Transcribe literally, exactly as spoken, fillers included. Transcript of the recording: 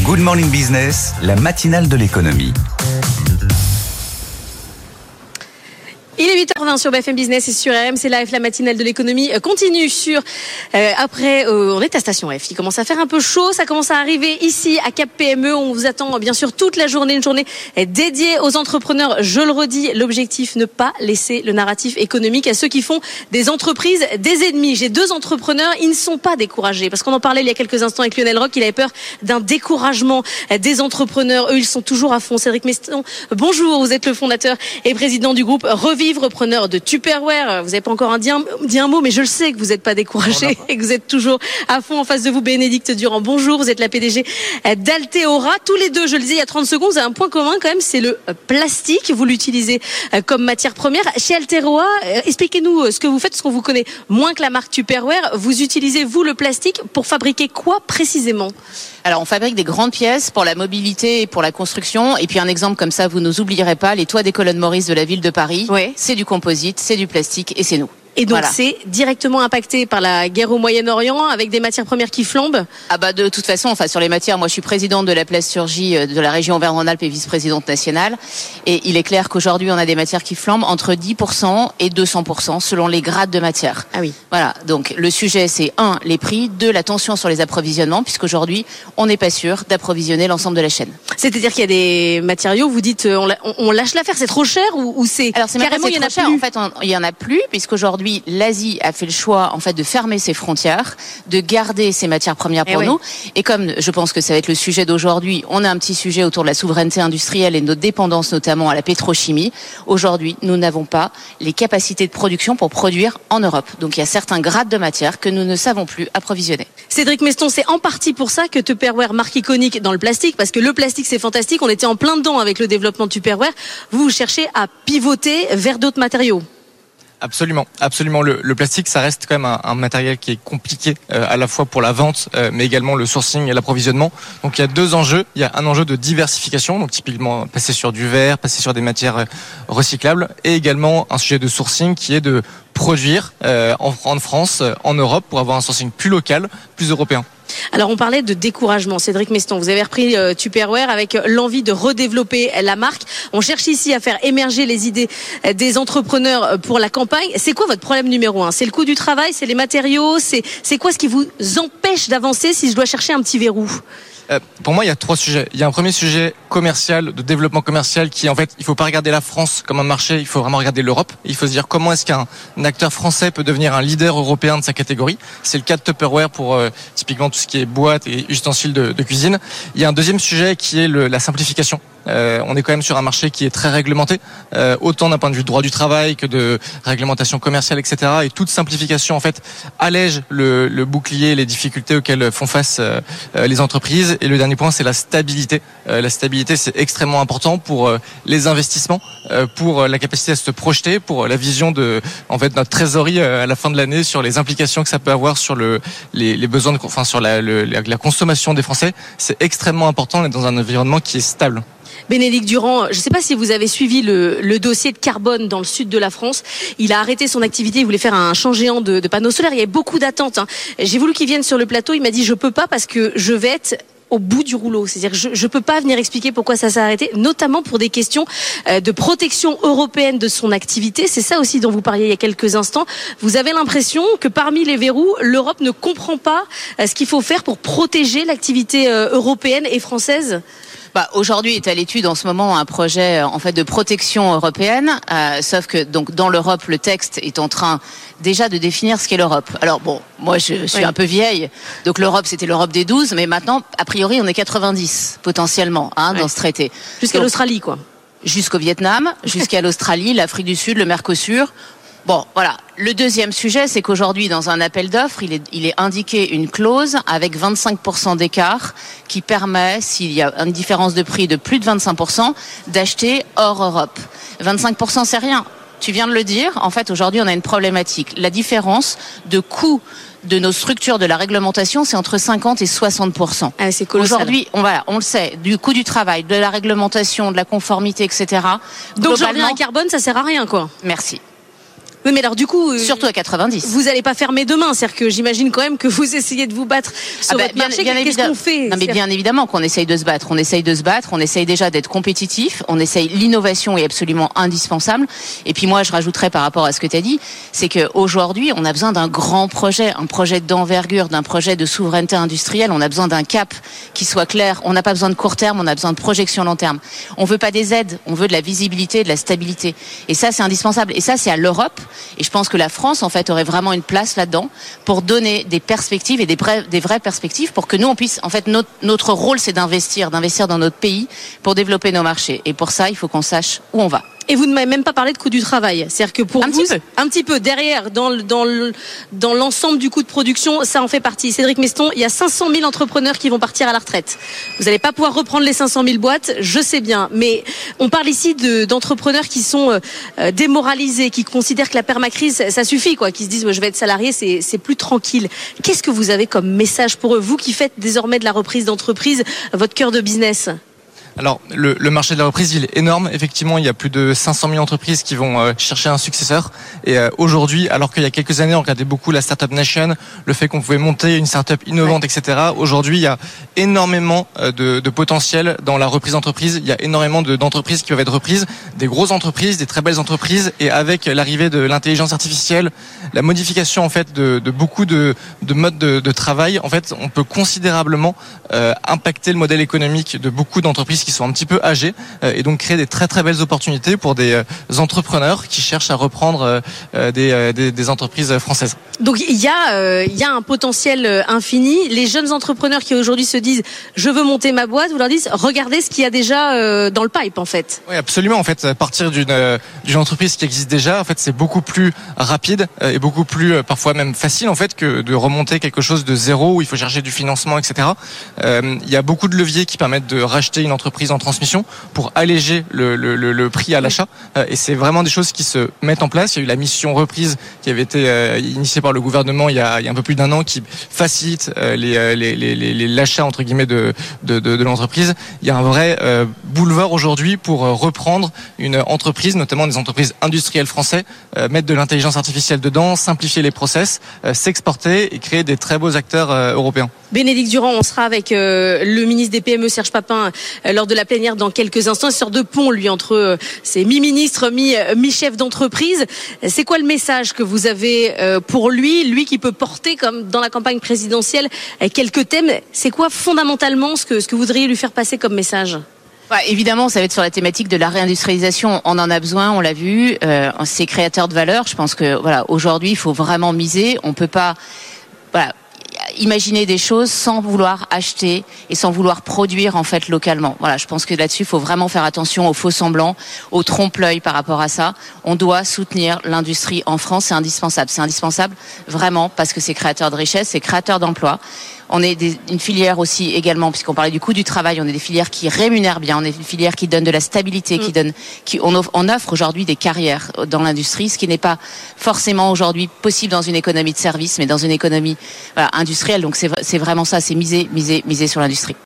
Good Morning Business, la matinale de l'économie. Il est huit heures vingt sur B F M Business et sur R M C Live, la matinale de l'économie continue sur, euh, après, euh, on est à Station F. Il commence à faire un peu chaud, ça commence à arriver ici à Cap P M E. On vous attend bien sûr toute la journée, une journée dédiée aux entrepreneurs. Je le redis, l'objectif, ne pas laisser le narratif économique à ceux qui font des entreprises des ennemis. J'ai deux entrepreneurs, ils ne sont pas découragés parce qu'on en parlait il y a quelques instants avec Lionel Roch, il avait peur d'un découragement des entrepreneurs. Eux, ils sont toujours à fond. Cédric Meston, bonjour, vous êtes le fondateur et président du groupe Revivre, repreneur de Tupperware. Vous n'avez pas encore dit un, dit un mot, mais je le sais que vous n'êtes pas découragé et que vous êtes toujours à fond. En face de vous, Bénédicte Durand, bonjour, vous êtes la P D G d'Alteora. Tous les deux, je le disais il y a trente secondes, vous avez un point commun quand même, c'est le plastique. Vous l'utilisez comme matière première. Chez Alteora, expliquez-nous ce que vous faites, parce qu'on vous connaît moins que la marque Tupperware. Vous utilisez, vous, le plastique pour fabriquer quoi précisément ? Alors, on fabrique des grandes pièces pour la mobilité et pour la construction. Et puis, un exemple comme ça, vous nous oublierez pas, les toits des colonnes Maurice de la ville de Paris. Oui. C'est du composite, c'est du plastique et c'est nous. Et donc, voilà. C'est directement impacté par la guerre au Moyen-Orient, avec des matières premières qui flambent. Ah bah de toute façon, enfin sur les matières, moi je suis présidente de la plasturgie de la région Auvergne-Rhône-Alpes et vice-présidente nationale. Et il est clair qu'aujourd'hui on a des matières qui flambent entre dix pour cent et deux cents pour cent selon les grades de matière. Ah oui. Voilà. Donc le sujet c'est un, les prix, deux, la tension sur les approvisionnements, puisqu'aujourd'hui on n'est pas sûr d'approvisionner l'ensemble de la chaîne. C'est-à-dire qu'il y a des matériaux, vous dites on, on, on lâche l'affaire, c'est trop cher ou, ou c'est alors c'est carrément il y en a cher. En fait, on, il y en a plus puisqu'aujourd'hui l'Asie a fait le choix en fait de fermer ses frontières, de garder ses matières premières pour et nous. Oui. Et comme je pense que ça va être le sujet d'aujourd'hui, on a un petit sujet autour de la souveraineté industrielle et de notre dépendance notamment à la pétrochimie. Aujourd'hui, nous n'avons pas les capacités de production pour produire en Europe. Donc il y a certains grades de matières que nous ne savons plus approvisionner. Cédric Meston, c'est en partie pour ça que Tupperware, marque iconique dans le plastique, parce que le plastique c'est fantastique, on était en plein dedans avec le développement de Tupperware. Vous, vous cherchez à pivoter vers d'autres matériaux. Absolument, absolument. Le, le plastique, ça reste quand même un, un matériel qui est compliqué euh, à la fois pour la vente, euh, mais également le sourcing et l'approvisionnement. Donc il y a deux enjeux. Il y a un enjeu de diversification, donc typiquement passer sur du verre, passer sur des matières euh, recyclables, et également un sujet de sourcing qui est de produire euh, en, en France, euh, en Europe, pour avoir un sourcing plus local, plus européen. Alors on parlait de découragement, Cédric Meston, vous avez repris euh, Tupperware avec l'envie de redévelopper la marque. On cherche ici à faire émerger les idées des entrepreneurs pour la campagne. C'est quoi votre problème numéro un ? C'est le coût du travail, c'est les matériaux, c'est, c'est quoi ce qui vous empêche d'avancer si je dois chercher un petit verrou ? Euh, pour moi, il y a trois sujets. Il y a un premier sujet commercial, de développement commercial, qui en fait, il faut pas regarder la France comme un marché, il faut vraiment regarder l'Europe. Il faut se dire comment est-ce qu'un acteur français peut devenir un leader européen de sa catégorie. C'est le cas de Tupperware pour euh, typiquement tout ce qui est boîte et ustensiles de, de cuisine. Il y a un deuxième sujet qui est le, la simplification. Euh, on est quand même sur un marché qui est très réglementé, euh, autant d'un point de vue de droit du travail que de réglementation commerciale, et cetera. Et toute simplification en fait allège le, le bouclier, les difficultés auxquelles font face euh, les entreprises. Et le dernier point, c'est la stabilité. Euh, la stabilité, c'est extrêmement important pour euh, les investissements, euh, pour la capacité à se projeter, pour la vision de en fait notre trésorerie euh, à la fin de l'année, sur les implications que ça peut avoir sur le les, les besoins, de, enfin sur la, le, la, la consommation des Français. C'est extrêmement important d'être dans un environnement qui est stable. Bénédicte Durand, je ne sais pas si vous avez suivi le, le dossier de carbone dans le sud de la France. Il a arrêté son activité, il voulait faire un champ géant de, de panneaux solaires. Il y avait beaucoup d'attentes. Hein. J'ai voulu qu'il vienne sur le plateau. Il m'a dit je peux pas parce que je vais être au bout du rouleau. C'est-à-dire je je peux pas venir expliquer pourquoi ça s'est arrêté, notamment pour des questions euh, de protection européenne de son activité. C'est ça aussi dont vous parliez il y a quelques instants. Vous avez l'impression que parmi les verrous, l'Europe ne comprend pas euh, ce qu'il faut faire pour protéger l'activité euh, européenne et française ? Bah, aujourd'hui est à l'étude en ce moment un projet en fait de protection européenne, euh, sauf que donc dans l'Europe le texte est en train déjà de définir ce qu'est l'Europe. Alors bon, moi je suis oui. un peu vieille, donc l'Europe c'était l'Europe des douze, mais maintenant a priori on est quatre-vingt-dix potentiellement hein, oui. dans ce traité. Jusqu'à donc, l'Australie quoi. Jusqu'au Vietnam, jusqu'à l'Australie, l'Afrique du Sud, le Mercosur. Bon, voilà. Le deuxième sujet, c'est qu'aujourd'hui, dans un appel d'offres, il est, il est indiqué une clause avec vingt-cinq pour cent d'écart qui permet, s'il y a une différence de prix de plus de vingt-cinq pour cent, d'acheter hors Europe. vingt-cinq pour cent, c'est rien. Tu viens de le dire. En fait, aujourd'hui, on a une problématique. La différence de coût de nos structures de la réglementation, c'est entre cinquante et soixante pour cent. Ah, c'est colossal. Aujourd'hui, on, voilà, on le sait, du coût du travail, de la réglementation, de la conformité, et cetera. Donc, je reviens à carbone, ça sert à rien, quoi. Merci. Oui, mais alors du coup, surtout à quatre-vingt-dix. Vous n'allez pas fermer demain, c'est-à-dire que j'imagine quand même que vous essayez de vous battre sur ah bah, votre bien, marché. Bien Qu'est-ce évidemment. qu'on fait? Non, mais bien évidemment qu'on essaye de se battre. On essaye de se battre. On essaye déjà d'être compétitif. On essaye. L'innovation est absolument indispensable. Et puis moi, je rajouterais par rapport à ce que tu as dit, c'est qu'aujourd'hui, on a besoin d'un grand projet, un projet d'envergure, d'un projet de souveraineté industrielle. On a besoin d'un cap qui soit clair. On n'a pas besoin de court terme. On a besoin de projection long terme. On veut pas des aides. On veut de la visibilité, de la stabilité. Et ça, c'est indispensable. Et ça, c'est à l'Europe. Et je pense que la France, en fait, aurait vraiment une place là-dedans pour donner des perspectives et des, vrais, des vraies perspectives pour que nous, on puisse, en fait, notre, notre rôle, c'est d'investir, d'investir dans notre pays pour développer nos marchés. Et pour ça, il faut qu'on sache où on va. Et vous ne m'avez même pas parlé de coût du travail. C'est-à-dire que pour un vous, petit peu. un petit peu derrière, dans, le, dans, le, dans l'ensemble du coût de production, ça en fait partie. Cédric Meston, il y a cinq cent mille entrepreneurs qui vont partir à la retraite. Vous n'allez pas pouvoir reprendre les cinq cent mille boîtes, je sais bien. Mais on parle ici de, d'entrepreneurs qui sont euh, démoralisés, qui considèrent que la permacrise, ça suffit, quoi, qui se disent, ouais, je vais être salarié, c'est, c'est plus tranquille. Qu'est-ce que vous avez comme message pour eux, vous qui faites désormais de la reprise d'entreprise votre cœur de business? Alors, le, le marché de la reprise, il est énorme. Effectivement, il y a plus de cinq cent mille entreprises qui vont euh, chercher un successeur. Et euh, aujourd'hui, alors qu'il y a quelques années, on regardait beaucoup la Startup Nation, le fait qu'on pouvait monter une startup innovante, ouais. et cetera. Aujourd'hui, il y a énormément euh, de, de potentiel dans la reprise d'entreprise. Il y a énormément de, d'entreprises qui peuvent être reprises, des grosses entreprises, des très belles entreprises. Et avec l'arrivée de l'intelligence artificielle, la modification en fait de, de beaucoup de, de modes de, de travail, en fait, on peut considérablement euh, impacter le modèle économique de beaucoup d'entreprises qui sont un petit peu âgés euh, et donc créer des très très belles opportunités pour des euh, entrepreneurs qui cherchent à reprendre euh, des, euh, des, des entreprises françaises. Donc il y a euh, il y a un potentiel infini. Les jeunes entrepreneurs qui aujourd'hui se disent je veux monter ma boîte, vous leur dites regardez ce qu'il y a déjà euh, dans le pipe en fait. Oui, absolument. En fait, à partir d'une euh, d'une entreprise qui existe déjà, en fait, c'est beaucoup plus rapide euh, et beaucoup plus euh, parfois même facile en fait que de remonter quelque chose de zéro où il faut chercher du financement, et cetera. Euh, il y a beaucoup de leviers qui permettent de racheter une entreprise en transmission pour alléger le, le, le, le prix à l'achat euh, et c'est vraiment des choses qui se mettent en place. Il y a eu la mission reprise qui avait été euh, initiée par le gouvernement il y a, il y a un peu plus d'un an qui facilite euh, les, les, les, les, l'achat entre guillemets de, de, de, de l'entreprise. Il y a un vrai euh, boulevard aujourd'hui pour euh, reprendre une entreprise, notamment des entreprises industrielles françaises, euh, mettre de l'intelligence artificielle dedans, simplifier les process, euh, s'exporter et créer des très beaux acteurs euh, européens. Bénédicte Durand, on sera avec euh, le ministre des P M E Serge Papin euh, lors de la plénière dans quelques instants. Une sorte de pont, lui, entre euh, ces mi-ministres, mi, euh, mi-chefs d'entreprise. C'est quoi le message que vous avez euh, pour lui, lui qui peut porter, comme dans la campagne présidentielle, euh, quelques thèmes? C'est quoi fondamentalement ce que, ce que vous voudriez lui faire passer comme message? Ouais, évidemment, ça va être sur la thématique de la réindustrialisation. On en a besoin, on l'a vu. Euh, c'est créateur de valeur. Je pense que voilà, aujourd'hui, il faut vraiment miser. On peut pas, voilà, imaginer des choses sans vouloir acheter et sans vouloir produire en fait localement. Voilà, je pense que là-dessus, il faut vraiment faire attention aux faux semblants, aux trompe-l'œil par rapport à ça. On doit soutenir l'industrie en France, c'est indispensable. C'est indispensable vraiment parce que c'est créateur de richesse, c'est créateur d'emplois. On est des, une filière aussi également, puisqu'on parlait du coût du travail, on est des filières qui rémunèrent bien, on est une filière qui donne de la stabilité, qui donne, qui on offre, on offre aujourd'hui des carrières dans l'industrie, ce qui n'est pas forcément aujourd'hui possible dans une économie de service, mais dans une économie voilà, industrielle. Donc c'est, c'est vraiment ça, c'est miser, miser, miser sur l'industrie.